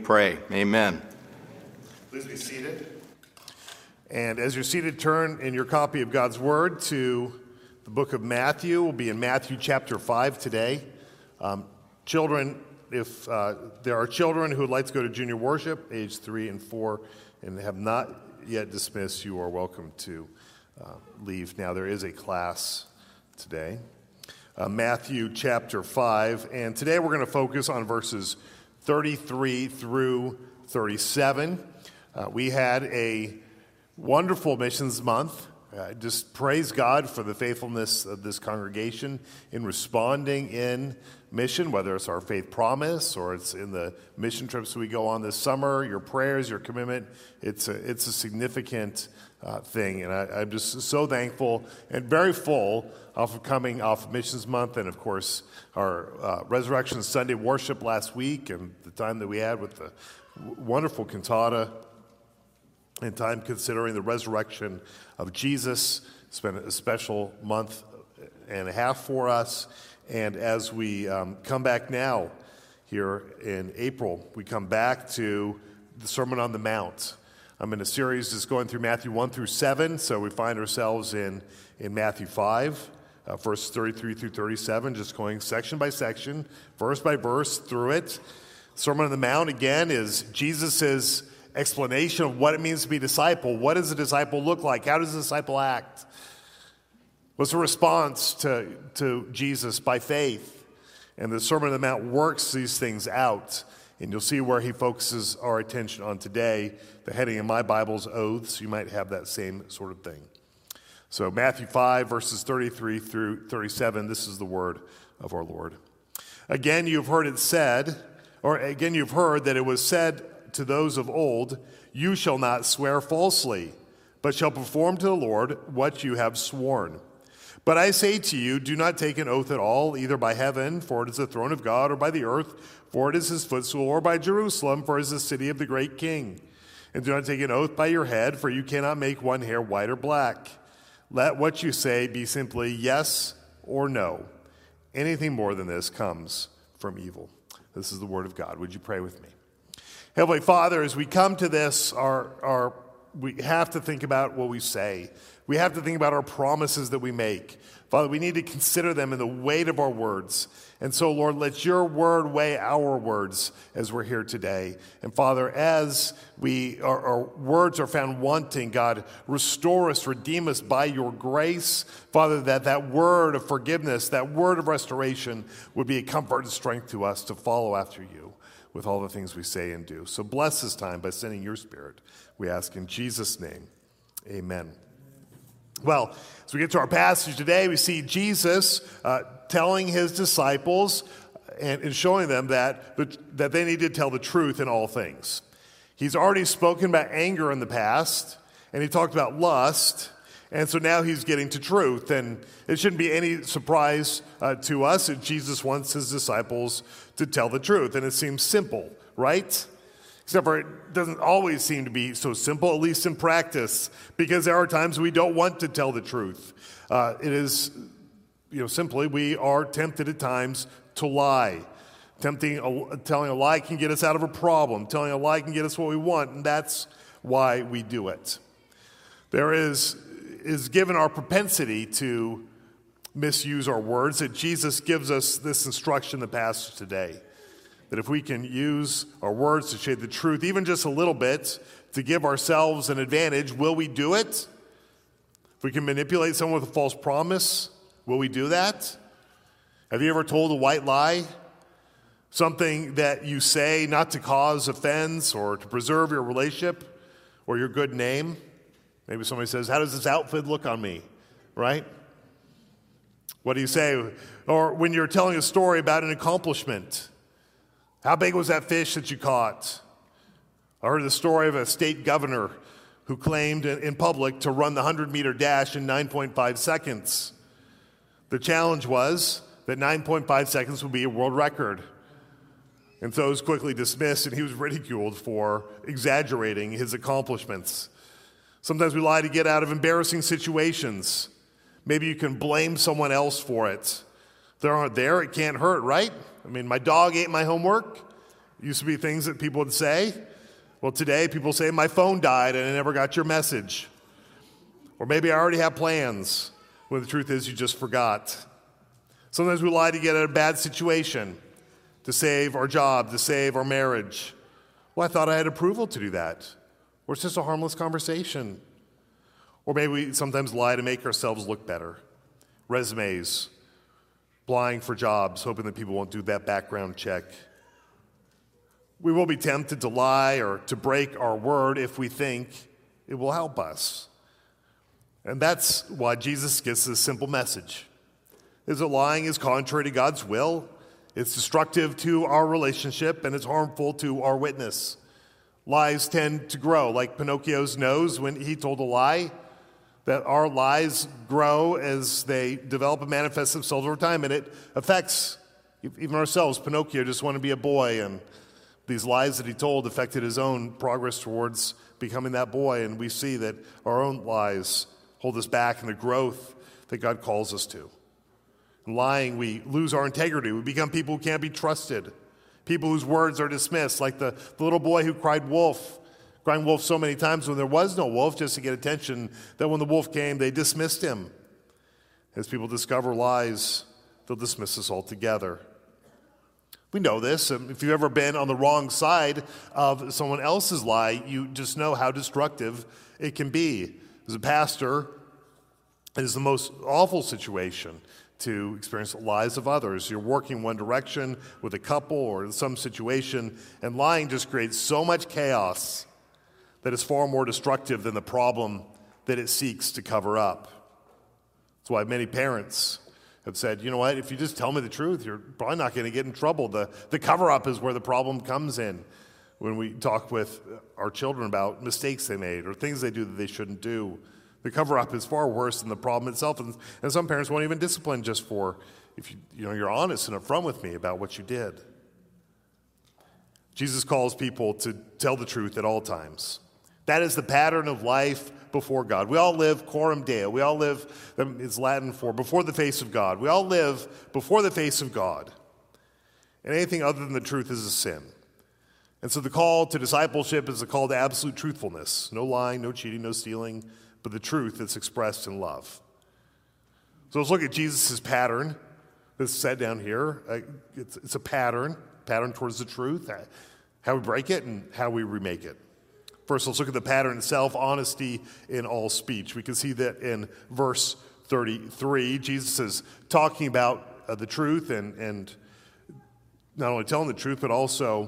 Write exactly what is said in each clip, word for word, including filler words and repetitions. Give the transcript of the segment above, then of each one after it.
pray. Amen. Please be seated. And as you're seated, turn in your copy of God's Word to the book of Matthew. We'll be in Matthew chapter five today. Um, children, if uh, there are children who would like to go to junior worship, age three and four, and have not yet dismissed, you are welcome to uh, leave. Now, there is a class today. Uh, Matthew chapter five, and today we're going to focus on verses thirty-three through thirty-seven. Uh, we had a wonderful missions month. Uh, just praise God for the faithfulness of this congregation in responding in mission, whether it's our faith promise or it's in the mission trips we go on this summer. Your prayers, your commitment, it's a, it's a significant uh, thing. And I, I'm just so thankful and very full of coming off Missions Month and, of course, our uh, Resurrection Sunday worship last week and the time that we had with the wonderful cantata and time considering the resurrection of Jesus. It's been a special month and a half for us. And as we um, come back now here in April, we come back to the Sermon on the Mount. I'm in a series that's going through Matthew one through seven, so we find ourselves in, in Matthew five, uh, verses thirty-three through thirty-seven, just going section by section, verse by verse through it. Sermon on the Mount, again, is Jesus' explanation of what it means to be a disciple. What does a disciple look like? How does a disciple act? What's the response to, to Jesus by faith? And the Sermon on the Mount works these things out. And you'll see where he focuses our attention on today. The heading in my Bible is oaths. You might have that same sort of thing. So Matthew five, verses thirty-three through thirty-seven, this is the word of our Lord. Again, you've heard it said, or again, you've heard that it was said to those of old, you shall not swear falsely, but shall perform to the Lord what you have sworn. But I say to you, do not take an oath at all, either by heaven, for it is the throne of God, or by the earth, for it is his footstool, or by Jerusalem, for it is the city of the great king. And do not take an oath by your head, for you cannot make one hair white or black. Let what you say be simply yes or no. Anything more than this comes from evil. This is the word of God. Would you pray with me? Heavenly Father, as we come to this, our, our, we have to think about what we say. We have to think about our promises that we make. Father, we need to consider them in the weight of our words. And so, Lord, let your word weigh our words as we're here today. And Father, as we our, our words are found wanting, God, restore us, redeem us by your grace. Father, that that word of forgiveness, that word of restoration would be a comfort and strength to us to follow after you with all the things we say and do. So bless this time by sending your Spirit. We ask in Jesus' name, amen. Well, as we get to our passage today, we see Jesus uh, telling his disciples and, and showing them that, that they need to tell the truth in all things. He's already spoken about anger in the past, and he talked about lust, and so now he's getting to truth. And it shouldn't be any surprise uh, to us that Jesus wants his disciples to tell the truth. And it seems simple, right? Except for it doesn't always seem to be so simple, at least in practice, because there are times we don't want to tell the truth. Uh, it is, you know, simply we are tempted at times to lie. Tempting, a, telling a lie can get us out of a problem. Telling a lie can get us what we want, and that's why we do it. There is is given our propensity to misuse our words, that Jesus gives us this instruction in the passage today. That if we can use our words to shade the truth, even just a little bit, to give ourselves an advantage, will we do it? If we can manipulate someone with a false promise, will we do that? Have you ever told a white lie? Something that you say not to cause offense or to preserve your relationship or your good name? Maybe somebody says, how does this outfit look on me? Right? What do you say? Or when you're telling a story about an accomplishment, how big was that fish that you caught? I heard the story of a state governor who claimed in public to run the hundred-meter dash in nine point five seconds. The challenge was that nine point five seconds would be a world record. And so it was quickly dismissed, and he was ridiculed for exaggerating his accomplishments. Sometimes we lie to get out of embarrassing situations. Maybe you can blame someone else for it. If they aren't there, it can't hurt, right? I mean, my dog ate my homework. Used to be things that people would say. Well, today people say, my phone died and I never got your message. Or maybe I already have plans, when the truth is you just forgot. Sometimes we lie to get out of a bad situation, to save our job, to save our marriage. Well, I thought I had approval to do that. Or it's just a harmless conversation. Or maybe we sometimes lie to make ourselves look better. Resumes, applying for jobs, hoping that people won't do that background check. We will be tempted to lie or to break our word if we think it will help us. And that's why Jesus gives this simple message. Is that lying is contrary to God's will, it's destructive to our relationship, and it's harmful to our witness. Lies tend to grow, like Pinocchio's nose when he told a lie, that our lies grow as they develop and manifest themselves over time, and it affects even ourselves. Pinocchio just wanted to be a boy, and these lies that he told affected his own progress towards becoming that boy, and we see that our own lies hold us back in the growth that God calls us to. In lying, we lose our integrity. We become people who can't be trusted, people whose words are dismissed, like the, the little boy who cried wolf, crying wolf so many times when there was no wolf, just to get attention, that when the wolf came, they dismissed him. As people discover lies, they'll dismiss us altogether. We know this. If you've ever been on the wrong side of someone else's lie, you just know how destructive it can be. As a pastor, it is the most awful situation to experience the lies of others. You're working one direction with a couple or some situation, and lying just creates so much chaos that is far more destructive than the problem that it seeks to cover up. That's why many parents have said, you know what, if you just tell me the truth, you're probably not going to get in trouble. The, the cover-up is where the problem comes in when we talk with our children about mistakes they made or things they do that they shouldn't do. The cover-up is far worse than the problem itself, and, and some parents won't even discipline just for if you, you know, you're honest and upfront with me about what you did. Jesus calls people to tell the truth at all times. That is the pattern of life before God. We all live coram Deo. We all live, it's Latin for before the face of God. We all live before the face of God. And anything other than the truth is a sin. And so the call to discipleship is a call to absolute truthfulness. No lying, no cheating, no stealing, but the truth that's expressed in love. So let's look at Jesus' pattern that's set down here. It's, it's a pattern, pattern towards the truth, how we break it and how we remake it. First, let's look at the pattern itself, honesty in all speech. We can see that in verse thirty-three. Jesus is talking about uh, the truth and, and not only telling the truth, but also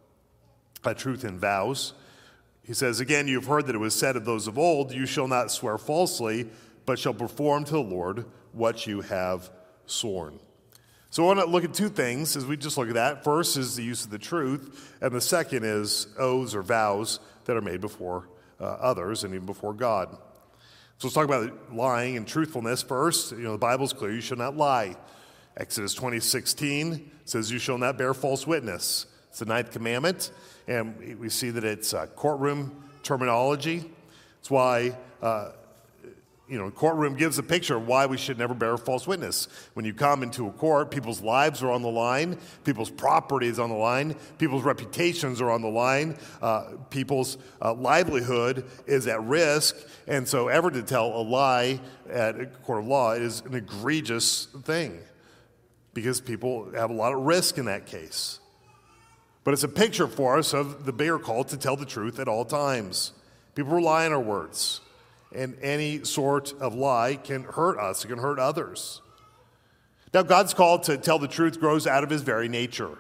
uh, truth in vows. He says, again, you've heard that it was said of those of old, you shall not swear falsely, but shall perform to the Lord what you have sworn. So I want to look at two things as we just look at that. First is the use of the truth, and the second is oaths or vows that are made before uh, others and even before God. So let's talk about lying and truthfulness first. You know, the Bible's clear, you shall not lie. Exodus twenty sixteen says, you shall not bear false witness. It's the ninth commandment, and we see that it's uh, courtroom terminology. It's why, uh, you know, courtroom gives a picture of why we should never bear false witness. When you come into a court, people's lives are on the line, people's property is on the line, people's reputations are on the line, uh, people's uh, livelihood is at risk, and so ever to tell a lie at a court of law is an egregious thing because people have a lot of risk in that case. But it's a picture for us of the bigger call to tell the truth at all times. People rely on our words. And any sort of lie can hurt us. It can hurt others. Now, God's call to tell the truth grows out of his very nature.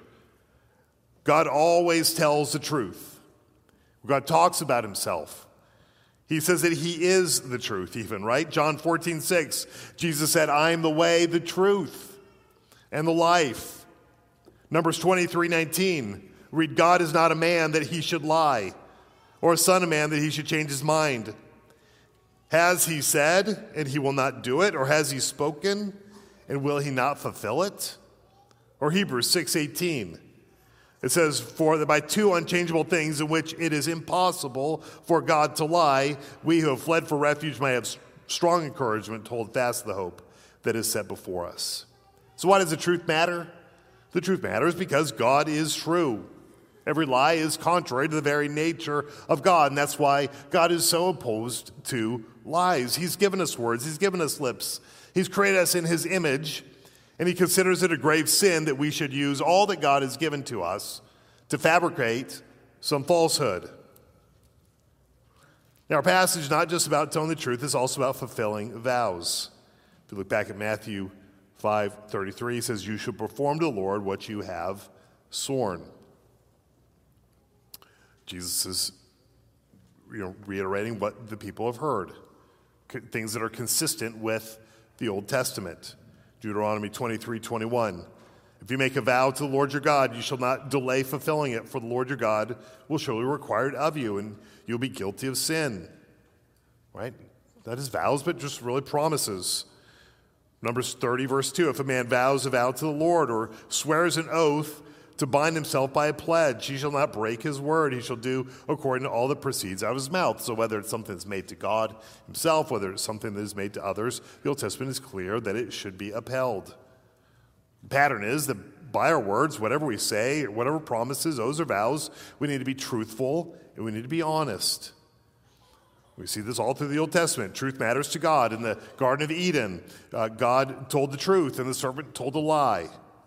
God always tells the truth. God talks about himself. He says that he is the truth even, right? John fourteen six, Jesus said, I am the way, the truth, and the life. Numbers twenty-three nineteen, read, God is not a man that he should lie, or a son of man that he should change his mind. Has he said, and he will not do it? Or has he spoken, and will he not fulfill it? Or Hebrews six eighteen. It says, for that by two unchangeable things in which it is impossible for God to lie, we who have fled for refuge may have strong encouragement to hold fast the hope that is set before us. So why does the truth matter? The truth matters because God is true. Every lie is contrary to the very nature of God, and that's why God is so opposed to lies. He's given us words. He's given us lips. He's created us in his image, and he considers it a grave sin that we should use all that God has given to us to fabricate some falsehood. Now, our passage is not just about telling the truth, it's also about fulfilling vows. If you look back at Matthew five thirty-three, it says, "You shall perform to the Lord what you have sworn." Jesus is, you know, reiterating what the people have heard, things that are consistent with the Old Testament. Deuteronomy twenty-three twenty-one. "If you make a vow to the Lord your God, you shall not delay fulfilling it, for the Lord your God will surely require it of you, and you'll be guilty of sin." Right? That is vows, but just really promises. Numbers thirty, verse two, "If a man vows a vow to the Lord or swears an oath to bind himself by a pledge, he shall not break his word. He shall do according to all that proceeds out of his mouth." So whether it's something that's made to God himself, whether it's something that is made to others, the Old Testament is clear that it should be upheld. The pattern is that by our words, whatever we say, whatever promises, oaths, or vows, we need to be truthful and we need to be honest. We see this all through the Old Testament. Truth matters to God. In the Garden of Eden, uh, God told the truth and the serpent told a lie.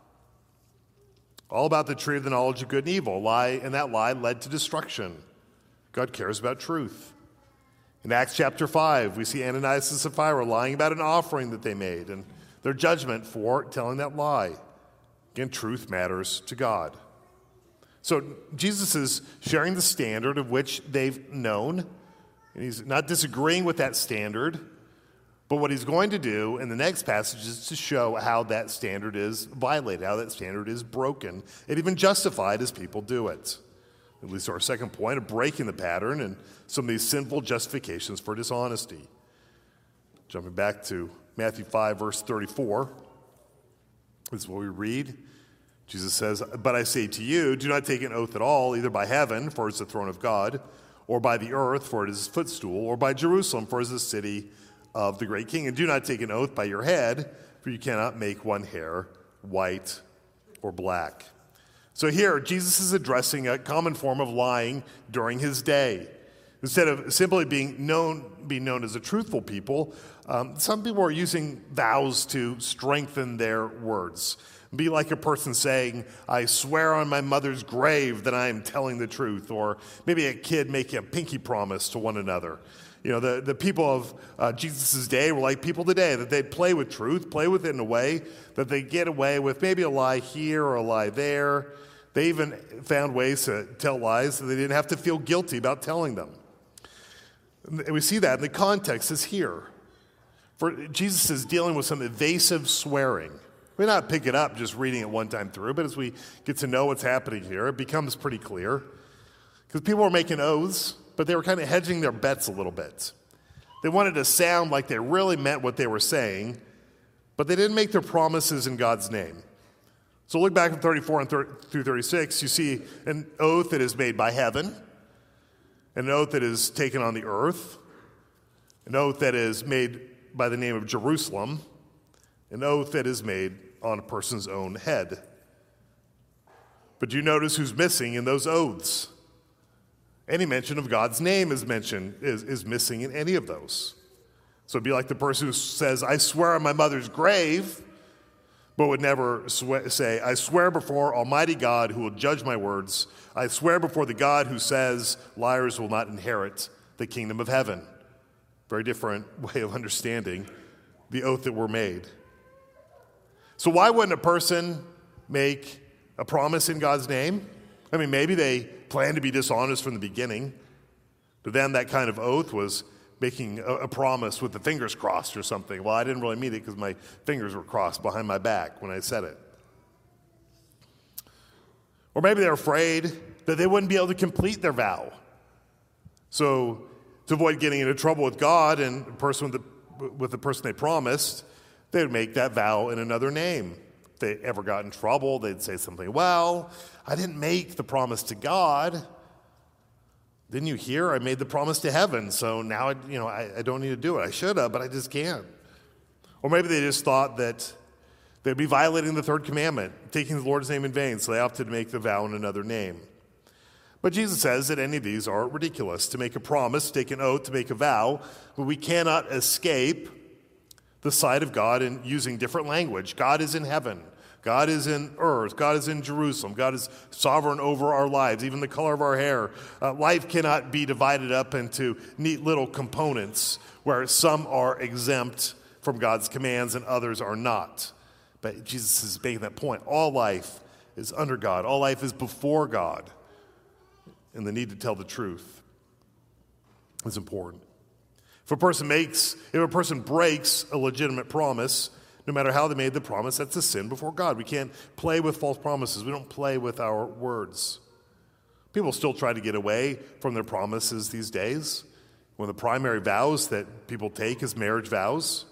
All about the tree of the knowledge of good and evil. Lie, and that lie led to destruction. God cares about truth. In Acts chapter five, we see Ananias and Sapphira lying about an offering that they made and their judgment for telling that lie. Again, truth matters to God. So Jesus is sharing the standard of which they've known, and he's not disagreeing with that standard. But what he's going to do in the next passage is to show how that standard is violated, how that standard is broken, and even justified as people do it. At least our second point of breaking the pattern and some of these sinful justifications for dishonesty. Jumping back to Matthew five, verse thirty-four. This is what we read. Jesus says, "But I say to you, do not take an oath at all, either by heaven, for it is the throne of God, or by the earth, for it is his footstool, or by Jerusalem, for it is the city of the great king. And do not take an oath by your head, for you cannot make one hair white or black." So here, Jesus is addressing a common form of lying during his day. Instead of simply being known, being known as a truthful people, um, some people are using vows to strengthen their words. Be like a person saying, "I swear on my mother's grave that I am telling the truth," or maybe a kid making a pinky promise to one another. You know, the, the people of uh, Jesus' day were like people today, that they'd play with truth, play with it in a way that they get away with maybe a lie here or a lie there. They even found ways to tell lies so they didn't have to feel guilty about telling them. And we see that in the context is here. For Jesus is dealing with some evasive swearing. We may not pick it up just reading it one time through, but as we get to know what's happening here, it becomes pretty clear. Because people were making oaths, but they were kind of hedging their bets a little bit. They wanted to sound like they really meant what they were saying, but they didn't make their promises in God's name. So look back at thirty-four and through thirty-six, you see an oath that is made by heaven, an oath that is taken on the earth, an oath that is made by the name of Jerusalem, an oath that is made on a person's own head. But do you notice who's missing in those oaths? Any mention of God's name is mentioned, is, is missing in any of those. So it'd be like the person who says, "I swear on my mother's grave," but would never swe- say, "I swear before Almighty God who will judge my words. I swear before the God who says liars will not inherit the kingdom of heaven." Very different way of understanding the oath that were made. So why wouldn't a person make a promise in God's name? I mean, maybe they planned to be dishonest from the beginning, but then that kind of oath was making a, a promise with the fingers crossed or something. Well, I didn't really mean it because my fingers were crossed behind my back when I said it. Or maybe they're afraid that they wouldn't be able to complete their vow. So to avoid getting into trouble with God and the person with the, with the person they promised, they would make that vow in another name. If they ever got in trouble, they'd say something, "Well, I didn't make the promise to God. Didn't you hear? I made the promise to heaven, so now I, you know, I, I don't need to do it. I should have, but I just can't." Or maybe they just thought that they'd be violating the third commandment, taking the Lord's name in vain, so they opted to make the vow in another name. But Jesus says that any of these are ridiculous. To make a promise, to take an oath, to make a vow, but we cannot escape the sight of God in using different language. God is in heaven. God is in earth. God is in Jerusalem. God is sovereign over our lives, even the color of our hair. Uh, life cannot be divided up into neat little components where some are exempt from God's commands and others are not. But Jesus is making that point. All life is under God. All life is before God. And the need to tell the truth is important. If a person makes, if a person breaks a legitimate promise, no matter how they made the promise, that's a sin before God. We can't play with false promises. We don't play with our words. People still try to get away from their promises these days. One of the primary vows that people take is marriage vows.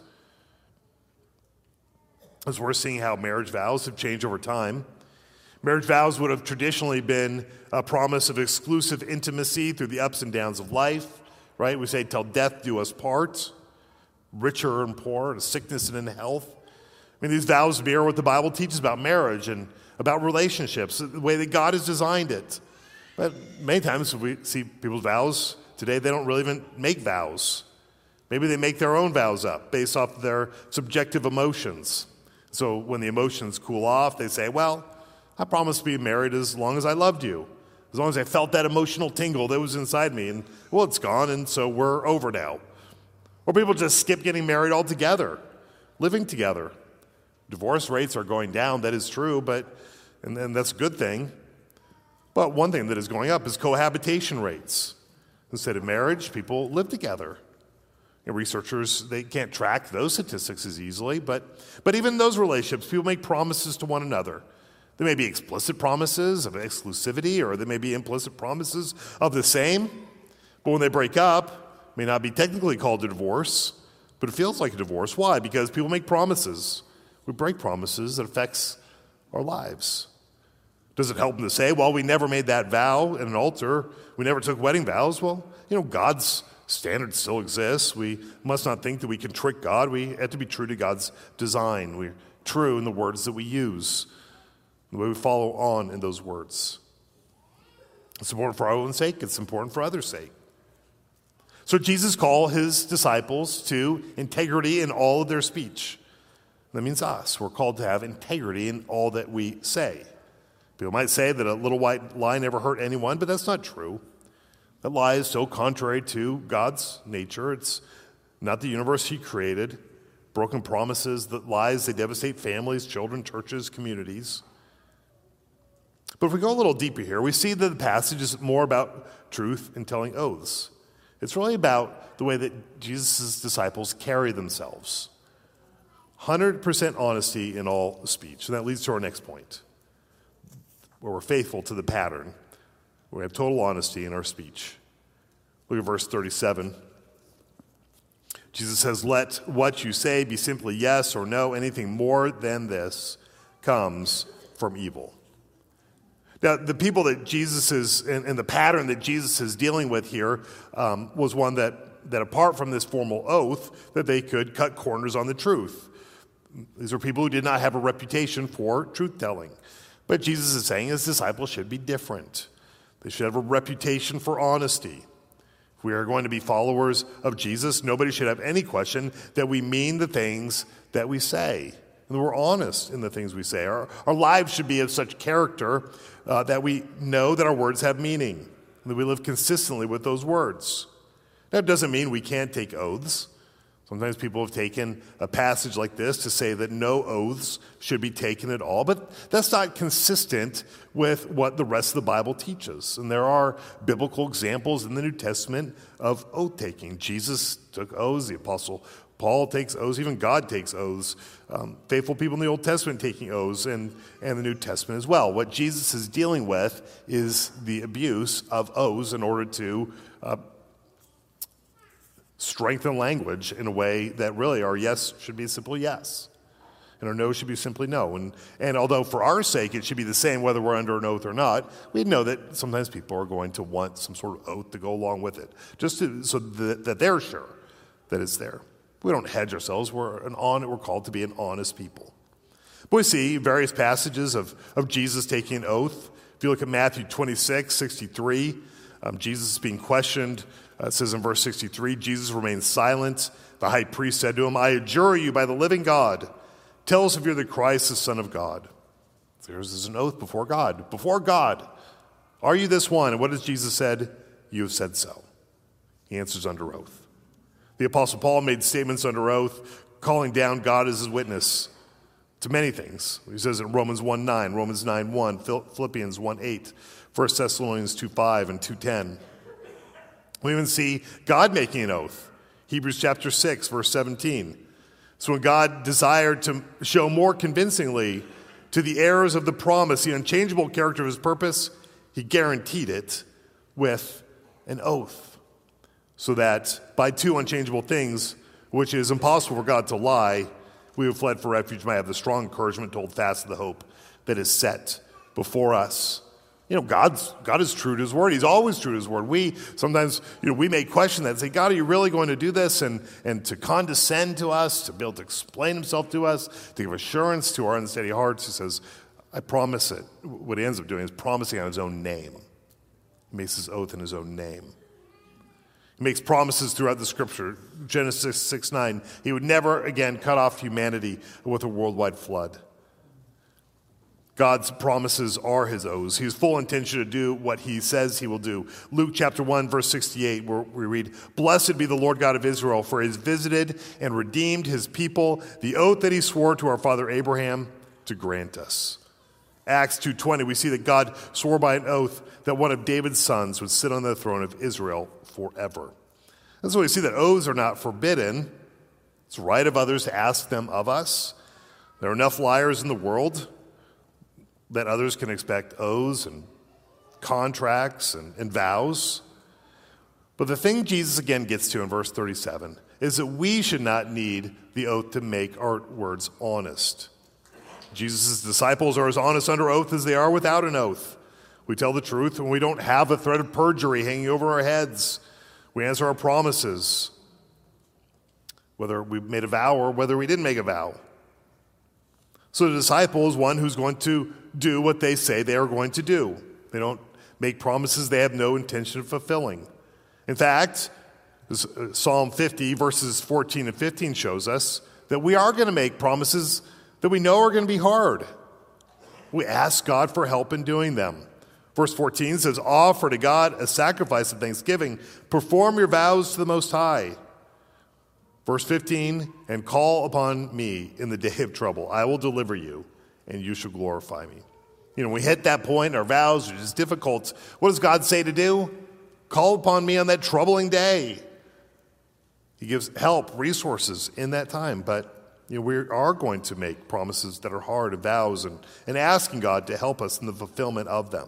As we're seeing how marriage vows have changed over time. Marriage vows would have traditionally been a promise of exclusive intimacy through the ups and downs of life, right? We say, till death do us part, richer and poor, sickness and in health. I mean, these vows mirror what the Bible teaches about marriage and about relationships, the way that God has designed it. But many times we see people's vows today, they don't really even make vows. Maybe they make their own vows up based off their subjective emotions. So when the emotions cool off, they say, well, I promised to be married as long as I loved you, as long as I felt that emotional tingle that was inside me. And, well, it's gone, and so we're over now. Or people just skip getting married altogether, living together. Divorce rates are going down, that is true, but and, and that's a good thing. But one thing that is going up is cohabitation rates. Instead of marriage, people live together. And researchers, they can't track those statistics as easily, but, but even in those relationships, people make promises to one another. There may be explicit promises of exclusivity, or there may be implicit promises of the same. But when they break up, it may not be technically called a divorce, but it feels like a divorce. Why? Because people make promises. We break promises that affects our lives. Does it help them to say, well, we never made that vow at an altar. We never took wedding vows. Well, you know, God's standard still exists. We must not think that we can trick God. We have to be true to God's design. We're true in the words that we use, the way we follow on in those words. It's important for our own sake. It's important for others' sake. So Jesus called his disciples to integrity in all of their speech. That means us. We're called to have integrity in all that we say. People might say that a little white lie never hurt anyone, but that's not true. That lie is so contrary to God's nature. It's not the universe he created. Broken promises, that lies, they devastate families, children, churches, communities. But if we go a little deeper here, we see that the passage is more about truth and telling oaths. It's really about the way that Jesus' disciples carry themselves. one hundred percent honesty in all speech. And that leads to our next point, where we're faithful to the pattern. We have total honesty in our speech. Look at verse thirty-seven. Jesus says, let what you say be simply yes or no. Anything more than this comes from evil. Now, the people that Jesus is, and, and the pattern that Jesus is dealing with here um, was one that, that apart from this formal oath, that they could cut corners on the truth. These are people who did not have a reputation for truth-telling. But Jesus is saying his disciples should be different. They should have a reputation for honesty. If we are going to be followers of Jesus, nobody should have any question that we mean the things that we say, and that we're honest in the things we say. Our, our lives should be of such character uh, that we know that our words have meaning, and that we live consistently with those words. That doesn't mean we can't take oaths. Sometimes people have taken a passage like this to say that no oaths should be taken at all, but that's not consistent with what the rest of the Bible teaches. And there are biblical examples in the New Testament of oath-taking. Jesus took oaths, the Apostle Paul takes oaths, even God takes oaths. Um, faithful people in the Old Testament taking oaths, and, and the New Testament as well. What Jesus is dealing with is the abuse of oaths in order to uh, strengthen language in a way that really our yes should be simply yes, and our no should be simply no. And, and although for our sake it should be the same whether we're under an oath or not, we know that sometimes people are going to want some sort of oath to go along with it, just to, so that, that they're sure that it's there. We don't hedge ourselves. We're, an on, we're called to be an honest people. But we see various passages of, of Jesus taking an oath. If you look at Matthew twenty-six, sixty-three, um, Jesus is being questioned. Uh, it says in verse sixty-three, Jesus remained silent. The high priest said to him, I adjure you by the living God, tell us if you're the Christ, the Son of God. There's is an oath before God. Before God, are you this one? And what has Jesus said? You have said so. He answers under oath. The Apostle Paul made statements under oath, calling down God as his witness to many things. He says in Romans one nine, Romans nine one, Philippians one eight, First Thessalonians two five, and two ten. We even see God making an oath. Hebrews chapter six, verse seventeen. So when God desired to show more convincingly to the heirs of the promise the unchangeable character of his purpose, he guaranteed it with an oath. So that by two unchangeable things, which is impossible for God to lie, we who fled for refuge might have the strong encouragement to hold fast to the hope that is set before us. You know, God's, God is true to his word. He's always true to his word. We sometimes, you know, we may question that and say, God, are you really going to do this? And, and to condescend to us, to be able to explain himself to us, to give assurance to our unsteady hearts. He says, I promise it. What he ends up doing is promising on his own name. He makes his oath in his own name. He makes promises throughout the scripture. Genesis six nine, he would never again cut off humanity with a worldwide flood. God's promises are his oaths. He has full intention to do what he says he will do. Luke chapter one, verse sixty-eight, where we read, Blessed be the Lord God of Israel, for he has visited and redeemed his people, the oath that he swore to our father Abraham to grant us. Acts two twenty, we see that God swore by an oath that one of David's sons would sit on the throne of Israel forever. And so we see that oaths are not forbidden. It's right of others to ask them of us. There are enough liars in the world that others can expect oaths and contracts and, and vows. But the thing Jesus again gets to in verse thirty-seven is that we should not need the oath to make our words honest. Jesus' disciples are as honest under oath as they are without an oath. We tell the truth when we don't have a threat of perjury hanging over our heads. We answer our promises, whether we made a vow or whether we didn't make a vow. So the disciple is one who's going to do what they say they are going to do. They don't make promises they have no intention of fulfilling. In fact, Psalm fifty, verses fourteen and fifteen shows us that we are going to make promises that we know are going to be hard. We ask God for help in doing them. Verse fourteen says, Offer to God a sacrifice of thanksgiving. Perform your vows to the Most High. Verse fifteen, and call upon me in the day of trouble. I will deliver you, and you shall glorify me. You know, when we hit that point, our vows are just difficult. What does God say to do? Call upon me on that troubling day. He gives help, resources in that time. But you know, we are going to make promises that are hard, and vows, and, and asking God to help us in the fulfillment of them.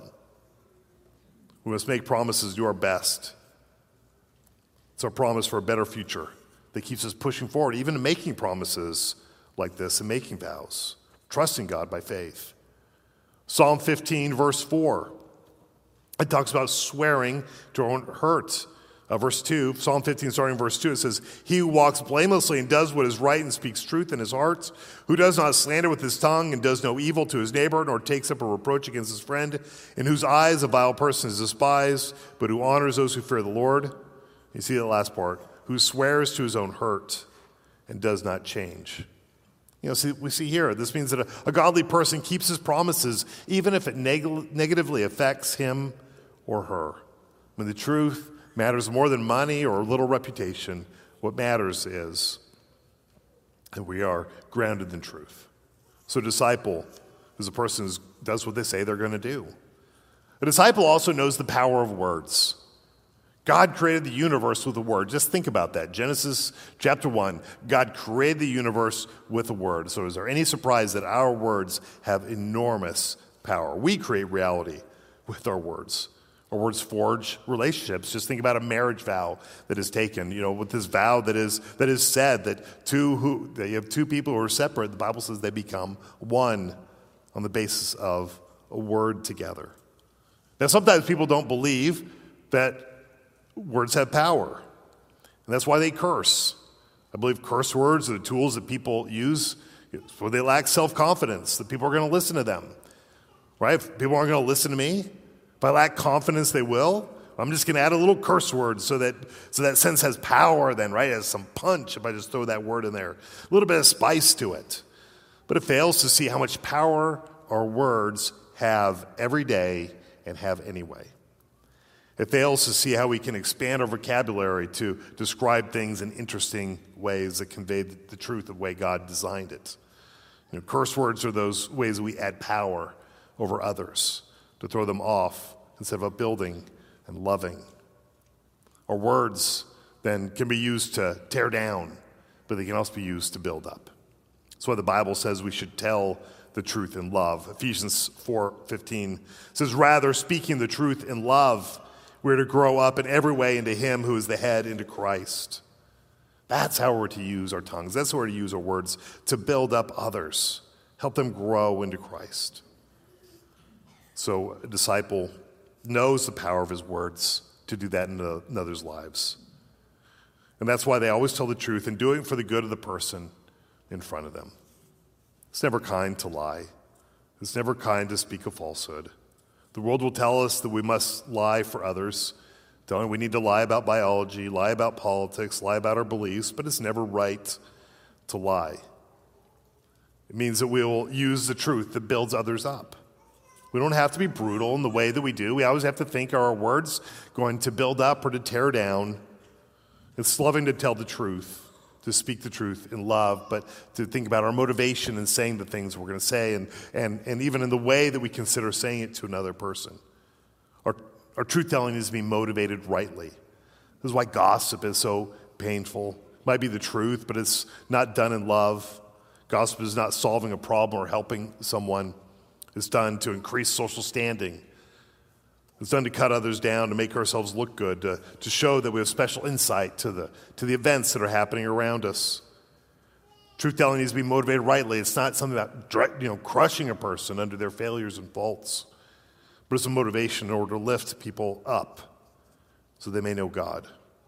We must make promises, do our best. It's our promise for a better future that keeps us pushing forward, even in making promises like this and making vows, trusting God by faith. Psalm fifteen, verse four, it talks about swearing to our own hurt. Uh, verse two, Psalm fifteen, starting verse two, it says, He who walks blamelessly and does what is right and speaks truth in his heart, who does not slander with his tongue and does no evil to his neighbor, nor takes up a reproach against his friend, in whose eyes a vile person is despised, but who honors those who fear the Lord. You see that last part, who swears to his own hurt and does not change. You know, see, we see here, this means that a, a godly person keeps his promises even if it neg- negatively affects him or her. When the truth matters more than money or a little reputation, what matters is that we are grounded in truth. So a disciple is a person who does what they say they're going to do. A disciple also knows the power of words. God created the universe with a word. Just think about that. Genesis chapter one, God created the universe with a word. So is there any surprise that our words have enormous power? We create reality with our words. Our words forge relationships. Just think about a marriage vow that is taken, you know, with this vow that is that is said that two who that you have two people who are separate, the Bible says they become one on the basis of a word together. Now sometimes people don't believe that words have power. And that's why they curse. I believe curse words are the tools that people use where they lack self-confidence, that people are going to listen to them. right? If people aren't going to listen to me, if I lack confidence they will, I'm just going to add a little curse word so that so that sentence has power then, right? It has some punch if I just throw that word in there. A little bit of spice to it. But it fails to see how much power our words have every day and have anyway. It fails to see how we can expand our vocabulary to describe things in interesting ways that convey the truth of the way God designed it. You know, curse words are those ways we add power over others, to throw them off instead of upbuilding and loving. Our words then can be used to tear down, but they can also be used to build up. That's why the Bible says we should tell the truth in love. Ephesians four fifteen says, rather, speaking the truth in love, we're to grow up in every way into him who is the head, into Christ. That's how we're to use our tongues. That's how we're to use our words, to build up others, help them grow into Christ. So a disciple knows the power of his words to do that in another's lives. And that's why they always tell the truth and do it for the good of the person in front of them. It's never kind to lie. It's never kind to speak a falsehood. The world will tell us that we must lie for others. Don't we need to lie about biology, lie about politics, lie about our beliefs, but it's never right to lie. It means that we will use the truth that builds others up. We don't have to be brutal in the way that we do. We always have to think, are our words going to build up or to tear down? It's loving to tell the truth, to speak the truth in love, but to think about our motivation in saying the things we're going to say, and, and, and even in the way that we consider saying it to another person. Our, our truth-telling needs to be motivated rightly. This is why gossip is so painful. It might be the truth, but it's not done in love. Gossip is not solving a problem or helping someone. It's done to increase social standing. It's done to cut others down, to make ourselves look good, to, to show that we have special insight to the, to the events that are happening around us. Truth-telling needs to be motivated rightly. It's not something about direct, you know, crushing a person under their failures and faults, but it's a motivation in order to lift people up so they may know God.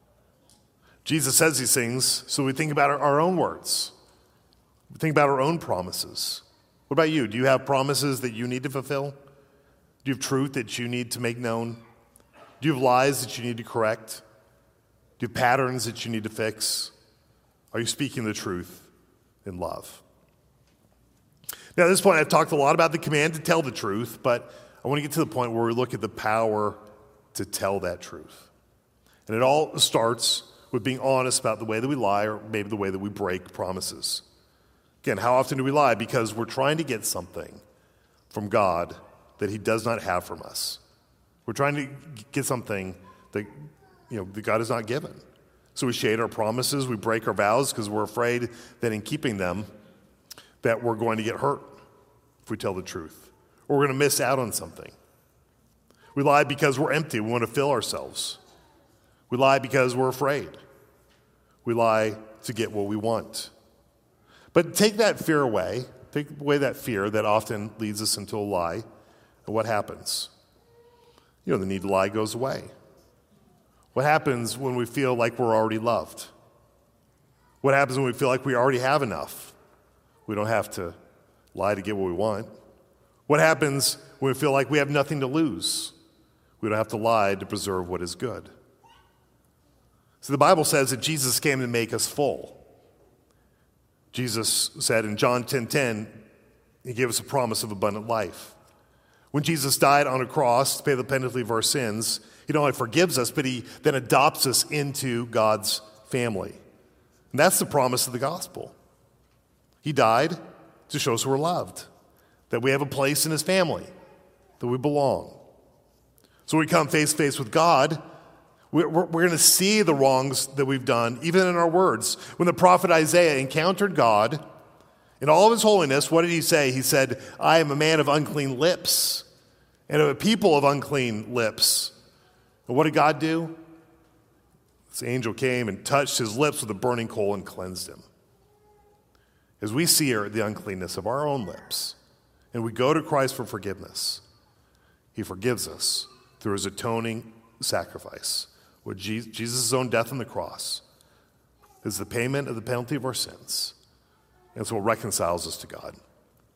Jesus says these things so we think about our, our own words. We think about our own promises. What about you? Do you have promises that you need to fulfill? Do you have truth that you need to make known? Do you have lies that you need to correct? Do you have patterns that you need to fix? Are you speaking the truth in love? Now, at this point, I've talked a lot about the command to tell the truth, but I want to get to the point where we look at the power to tell that truth. And it all starts with being honest about the way that we lie, or maybe the way that we break promises. Again, how often do we lie? Because we're trying to get something from God that he does not have from us. We're trying to get something that, you know, that God has not given. So we shade our promises, we break our vows because we're afraid that in keeping them that we're going to get hurt if we tell the truth, or we're going to miss out on something. We lie because we're empty. We want to fill ourselves. We lie because we're afraid. We lie to get what we want. But take that fear away. Take away that fear that often leads us into a lie. And what happens? You know, the need to lie goes away. What happens when we feel like we're already loved? What happens when we feel like we already have enough? We don't have to lie to get what we want. What happens when we feel like we have nothing to lose? We don't have to lie to preserve what is good. So the Bible says that Jesus came to make us full. Jesus said in John ten ten, he gave us a promise of abundant life. When Jesus died on a cross to pay the penalty of our sins, he not only forgives us, but he then adopts us into God's family. And that's the promise of the gospel. He died to show us we're loved, that we have a place in his family, that we belong. So when we come face to face with God, we're, we're, we're going to see the wrongs that we've done, even in our words. When the prophet Isaiah encountered God in all of his holiness, what did he say? He said, I am a man of unclean lips, and of a people of unclean lips. And what did God do? This angel came and touched his lips with a burning coal and cleansed him. As we see the uncleanness of our own lips, and we go to Christ for forgiveness, he forgives us through his atoning sacrifice. With Jesus' own death on the cross is the payment of the penalty of our sins. And it's what reconciles us to God.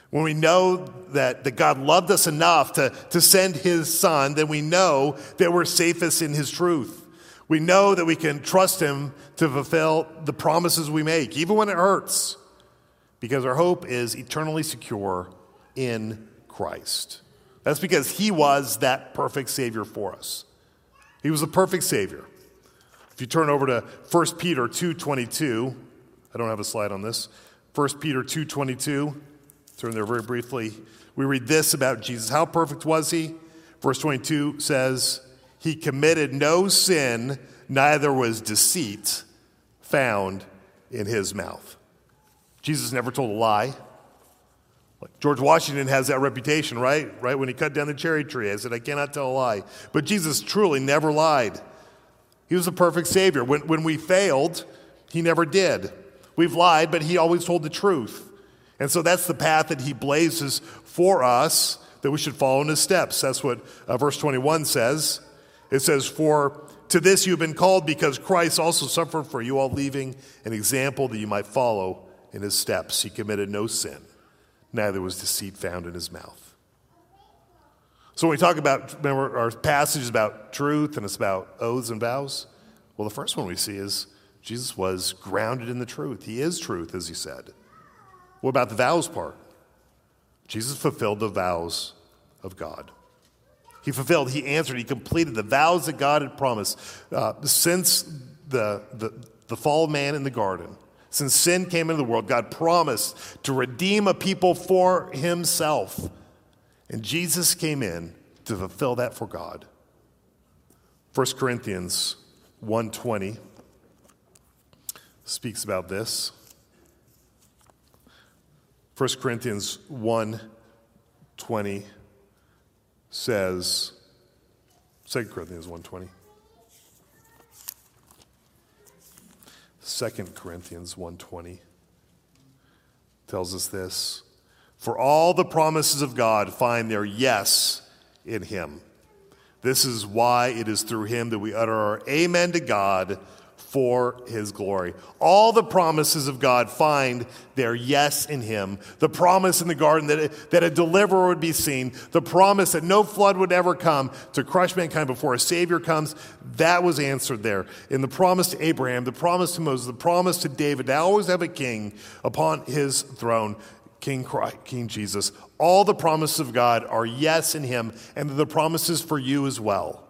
When we know that, that God loved us enough to, to send his son, then we know that we're safest in his truth. We know that we can trust him to fulfill the promises we make, even when it hurts, because our hope is eternally secure in Christ. That's because he was that perfect Savior for us. He was the perfect Savior. If you turn over to First Peter two twenty-two, I don't have a slide on this. First Peter two twenty-two, turn there very briefly. We read this about Jesus. How perfect was he? Verse twenty-two says, he committed no sin, neither was deceit found in his mouth. Jesus never told a lie. Like George Washington has that reputation, right? Right when he cut down the cherry tree, I said, I cannot tell a lie. But Jesus truly never lied. He was the perfect Savior. When, when we failed, he never did. We've lied, but he always told the truth. And so that's the path that he blazes for us, that we should follow in his steps. That's what uh, verse twenty-one says. It says, for to this you have been called, because Christ also suffered for you all, leaving an example that you might follow in his steps. He committed no sin, neither was deceit found in his mouth. So when we talk about, remember, our passage is about truth and it's about oaths and vows. Well, the first one we see is Jesus was grounded in the truth. He is truth, as he said. What about the vows part? Jesus fulfilled the vows of God. He fulfilled, he answered, he completed the vows that God had promised. Uh, since the, the, the fall of man in the garden, since sin came into the world, God promised to redeem a people for himself. And Jesus came in to fulfill that for God. First Corinthians one twenty speaks about this. First Corinthians one twenty says, Second Corinthians one twenty. Second Corinthians one twenty tells us this. For all the promises of God find their yes in him. This is why it is through him that we utter our amen to God for his glory. All the promises of God find their yes in him. The promise in the garden that, that a deliverer would be seen. The promise that no flood would ever come to crush mankind before a Savior comes. That was answered there. In the promise to Abraham, the promise to Moses, the promise to David to always have a king upon his throne. King Christ, King Jesus. All the promises of God are yes in him, and the promises for you as well.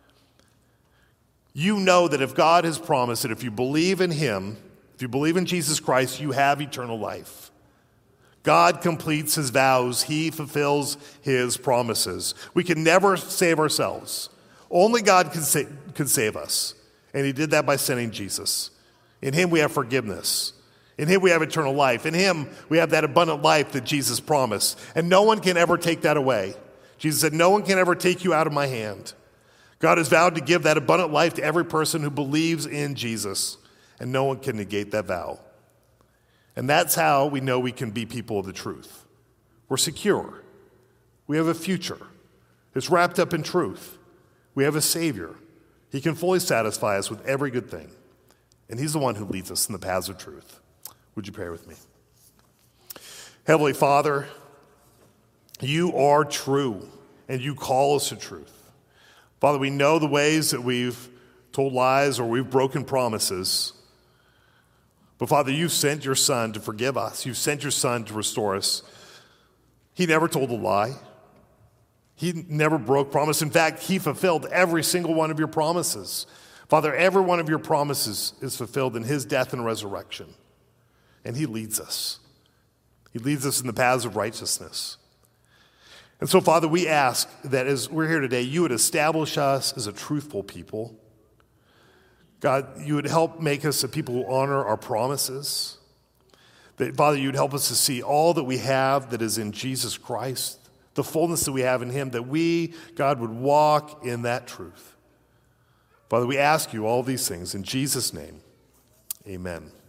You know that if God has promised that if you believe in him, if you believe in Jesus Christ, you have eternal life. God completes his vows. He fulfills his promises. We can never save ourselves. Only God can, sa- can save us. And he did that by sending Jesus. In him we have forgiveness. In him we have eternal life. In him we have that abundant life that Jesus promised. And no one can ever take that away. Jesus said, no one can ever take you out of my hand. God has vowed to give that abundant life to every person who believes in Jesus. And no one can negate that vow. And that's how we know we can be people of the truth. We're secure. We have a future. It's wrapped up in truth. We have a Savior. He can fully satisfy us with every good thing. And he's the one who leads us in the paths of truth. Would you pray with me? Heavenly Father, you are true, and you call us to truth. Father, we know the ways that we've told lies or we've broken promises. But Father, you sent your Son to forgive us. You sent your Son to restore us. He never told a lie. He never broke promise. In fact, he fulfilled every single one of your promises. Father, every one of your promises is fulfilled in his death and resurrection. And he leads us. He leads us in the paths of righteousness. And so, Father, we ask that as we're here today, you would establish us as a truthful people. God, you would help make us a people who honor our promises. That, Father, you would help us to see all that we have that is in Jesus Christ, the fullness that we have in him, that we, God, would walk in that truth. Father, we ask you all these things in Jesus' name. Amen.